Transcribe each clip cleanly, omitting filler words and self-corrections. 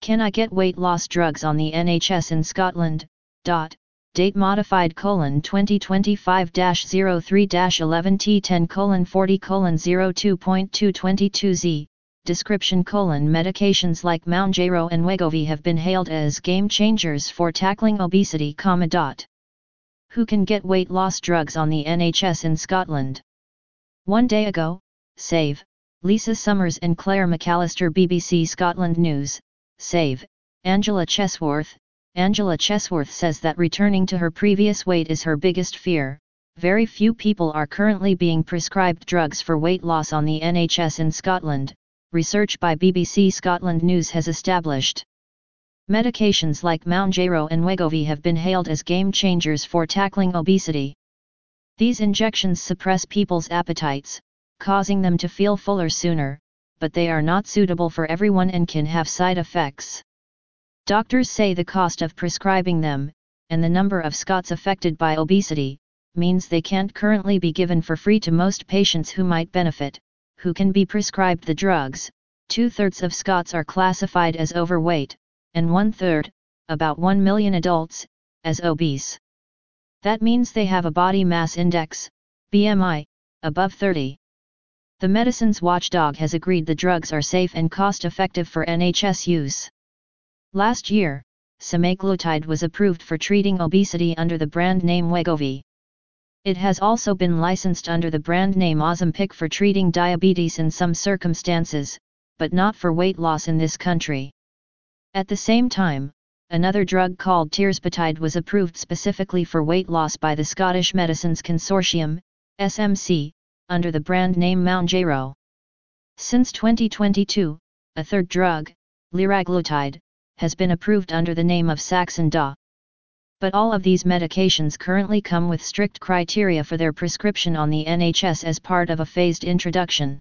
Can I get weight loss drugs on the NHS in Scotland? Date modified 2025-03-11T10:40:02.222Z. Description: medications like Mounjaro and Wegovy have been hailed as game changers for tackling obesity, Who can get weight loss drugs on the NHS in Scotland? 1 day ago, Save, Lisa Summers and Claire McAllister. BBC Scotland News. Save, Angela Chesworth. Angela Chesworth says that returning to her previous weight is her biggest fear. Very few people are currently being prescribed drugs for weight loss on the NHS in Scotland, research by BBC Scotland News has established. Medications like Mounjaro and Wegovy have been hailed as game changers for tackling obesity. These injections suppress people's appetites, causing them to feel fuller sooner, but they are not suitable for everyone and can have side effects. Doctors say the cost of prescribing them, and the number of Scots affected by obesity, means they can't currently be given for free to most patients who might benefit. Who can be prescribed the drugs? 2/3 of Scots are classified as overweight, and 1/3, about 1 million adults, as obese. That means they have a body mass index, BMI, above 30. The Medicines Watchdog has agreed the drugs are safe and cost-effective for NHS use. Last year, semaglutide was approved for treating obesity under the brand name Wegovy. It has also been licensed under the brand name Ozempic for treating diabetes in some circumstances, but not for weight loss in this country. At the same time, another drug called tirzepatide was approved specifically for weight loss by the Scottish Medicines Consortium, SMC, under the brand name Mounjaro. Since 2022, a third drug, liraglutide, has been approved under the name of Saxenda. But all of these medications currently come with strict criteria for their prescription on the NHS as part of a phased introduction.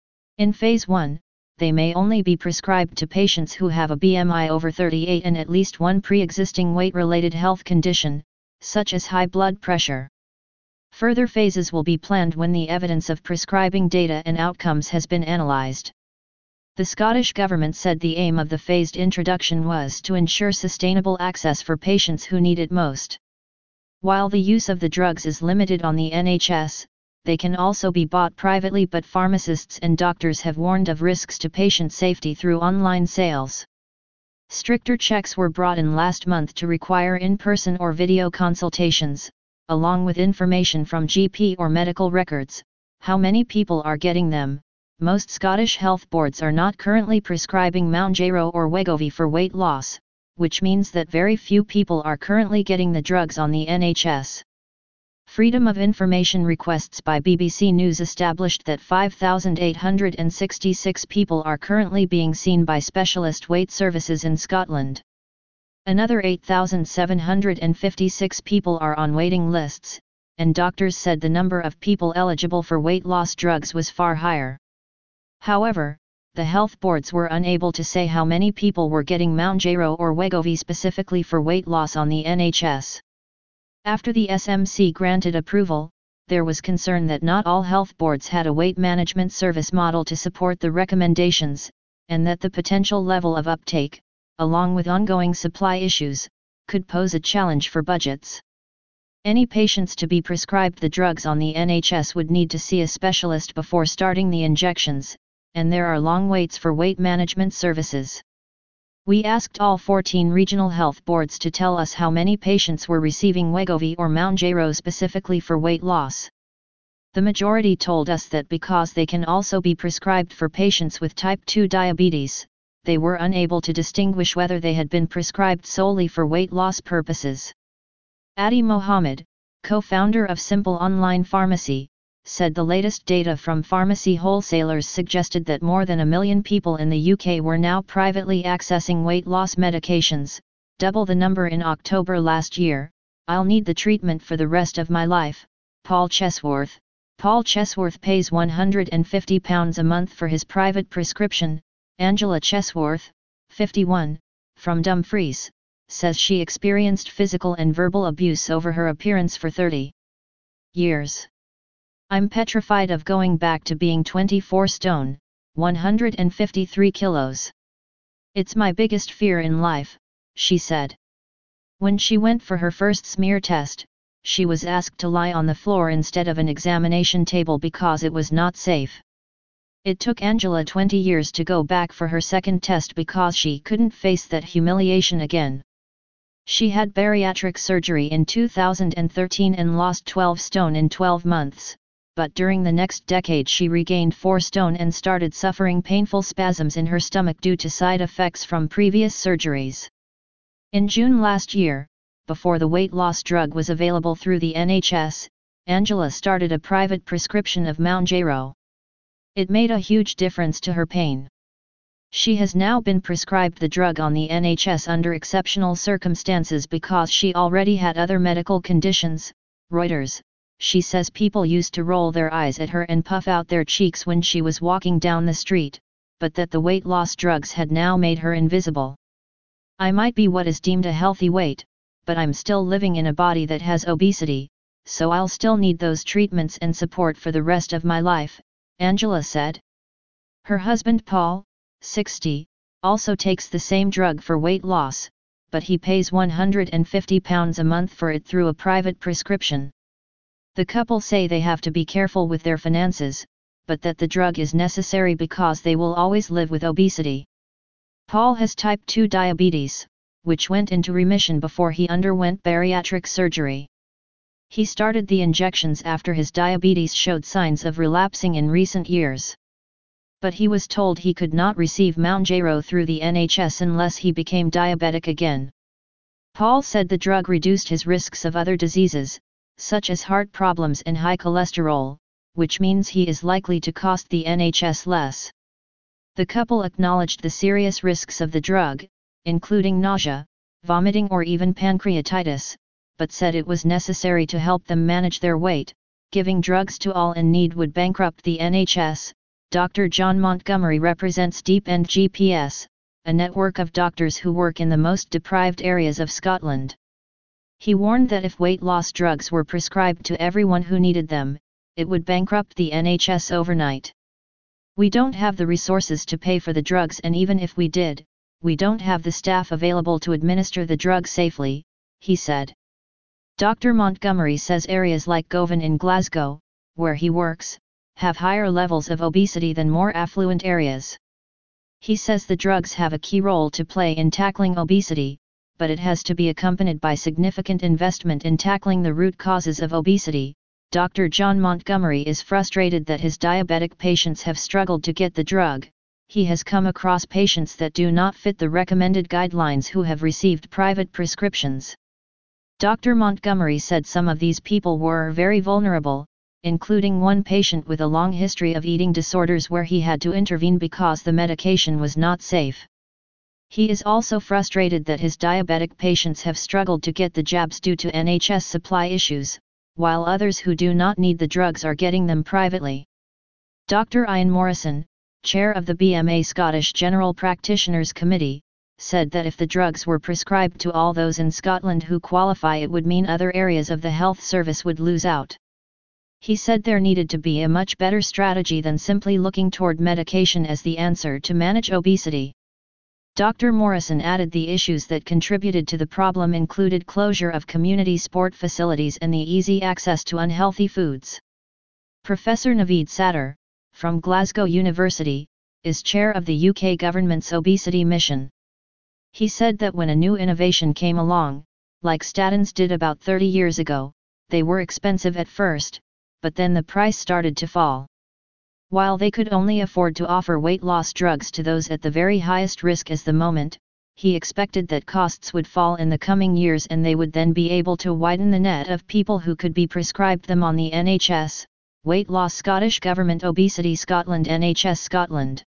In Phase 1, they may only be prescribed to patients who have a BMI over 38 and at least one pre-existing weight-related health condition, such as high blood pressure. Further phases will be planned when the evidence of prescribing data and outcomes has been analysed. The Scottish Government said the aim of the phased introduction was to ensure sustainable access for patients who need it most. While the use of the drugs is limited on the NHS, they can also be bought privately, but pharmacists and doctors have warned of risks to patient safety through online sales. Stricter checks were brought in last month to require in-person or video consultations, along with information from GP or medical records. How many people are getting them? Most Scottish health boards are not currently prescribing Mounjaro or Wegovy for weight loss, which means that very few people are currently getting the drugs on the NHS. Freedom of Information requests by BBC News established that 5,866 people are currently being seen by specialist weight services in Scotland. Another 8,756 people are on waiting lists, and doctors said the number of people eligible for weight loss drugs was far higher. However, the health boards were unable to say how many people were getting Mounjaro or Wegovy specifically for weight loss on the NHS. After the SMC granted approval, there was concern that not all health boards had a weight management service model to support the recommendations, and that the potential level of uptake, along with ongoing supply issues, could pose a challenge for budgets. Any patients to be prescribed the drugs on the NHS would need to see a specialist before starting the injections, and there are long waits for weight management services. We asked all 14 regional health boards to tell us how many patients were receiving Wegovy or Mounjaro specifically for weight loss. The majority told us that because they can also be prescribed for patients with type 2 diabetes, they were unable to distinguish whether they had been prescribed solely for weight loss purposes. Adi Mohammed, co-founder of Simple Online Pharmacy, said the latest data from pharmacy wholesalers suggested that more than 1 million people in the UK were now privately accessing weight loss medications, double the number in October last year. I'll need the treatment for the rest of my life, Paul Chesworth. Paul Chesworth pays £150 a month for his private prescription. Angela Chesworth, 51, from Dumfries, says she experienced physical and verbal abuse over her appearance for 30 years. I'm petrified of going back to being 24 stone, 153 kilos. "It's my biggest fear in life," she said. When she went for her first smear test, she was asked to lie on the floor instead of an examination table because it was not safe. It took Angela 20 years to go back for her second test because she couldn't face that humiliation again. She had bariatric surgery in 2013 and lost 12 stone in 12 months, but during the next decade she regained 4 stone and started suffering painful spasms in her stomach due to side effects from previous surgeries. In June last year, before the weight loss drug was available through the NHS, Angela started a private prescription of Mounjaro. It made a huge difference to her pain. She has now been prescribed the drug on the NHS under exceptional circumstances because she already had other medical conditions. Reuters. She says people used to roll their eyes at her and puff out their cheeks when she was walking down the street, but that the weight loss drugs had now made her invisible. "I might be what is deemed a healthy weight, but I'm still living in a body that has obesity, so I'll still need those treatments and support for the rest of my life," Angela said. Her husband Paul, 60, also takes the same drug for weight loss, but he pays £150 a month for it through a private prescription. The couple say they have to be careful with their finances, but that the drug is necessary because they will always live with obesity. Paul has type 2 diabetes, which went into remission before he underwent bariatric surgery. He started the injections after his diabetes showed signs of relapsing in recent years. But he was told he could not receive Mounjaro through the NHS unless he became diabetic again. Paul said the drug reduced his risks of other diseases, such as heart problems and high cholesterol, which means he is likely to cost the NHS less. The couple acknowledged the serious risks of the drug, including nausea, vomiting or even pancreatitis, but said it was necessary to help them manage their weight. Giving drugs to all in need would bankrupt the NHS. Dr. John Montgomery represents Deep End GPS, a network of doctors who work in the most deprived areas of Scotland. He warned that if weight loss drugs were prescribed to everyone who needed them, it would bankrupt the NHS overnight. "We don't have the resources to pay for the drugs, and even if we did, we don't have the staff available to administer the drug safely," he said. Dr. Montgomery says areas like Govan in Glasgow, where he works, have higher levels of obesity than more affluent areas. He says the drugs have a key role to play in tackling obesity, but it has to be accompanied by significant investment in tackling the root causes of obesity. Dr. John Montgomery is frustrated that his diabetic patients have struggled to get the drug. He has come across patients that do not fit the recommended guidelines who have received private prescriptions. Dr. Montgomery said some of these people were very vulnerable, including one patient with a long history of eating disorders where he had to intervene because the medication was not safe. He is also frustrated that his diabetic patients have struggled to get the jabs due to NHS supply issues, while others who do not need the drugs are getting them privately. Dr. Ian Morrison, chair of the BMA Scottish General Practitioners Committee, said that if the drugs were prescribed to all those in Scotland who qualify, it would mean other areas of the health service would lose out. He said there needed to be a much better strategy than simply looking toward medication as the answer to manage obesity. Dr. Morrison added the issues that contributed to the problem included closure of community sport facilities and the easy access to unhealthy foods. Professor Naveed Sattar, from Glasgow University, is chair of the UK government's obesity mission. He said that when a new innovation came along, like statins did about 30 years ago, they were expensive at first, but then the price started to fall. While they could only afford to offer weight loss drugs to those at the very highest risk at the moment, he expected that costs would fall in the coming years and they would then be able to widen the net of people who could be prescribed them on the NHS. Weight Loss Scottish Government Obesity Scotland NHS Scotland